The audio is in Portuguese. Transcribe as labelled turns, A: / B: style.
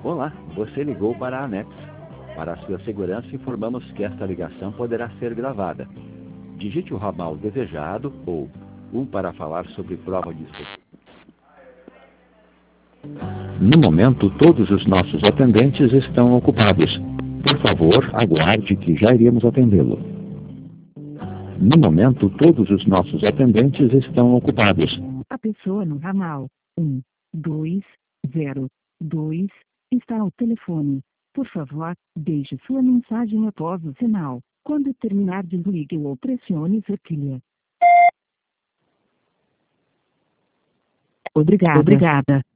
A: Olá, você ligou para a Anex. Para a sua segurança, informamos que esta ligação poderá ser gravada. Digite o ramal desejado ou 1 para falar sobre prova de... No momento, todos os nossos atendentes estão ocupados. Por favor, aguarde que já iremos atendê-lo. No momento, todos os nossos atendentes estão ocupados.
B: A pessoa no ramal 1202 está ao telefone. Por favor, deixe sua mensagem após o sinal. Quando terminar, desligue ou pressione cerquilha. Obrigada.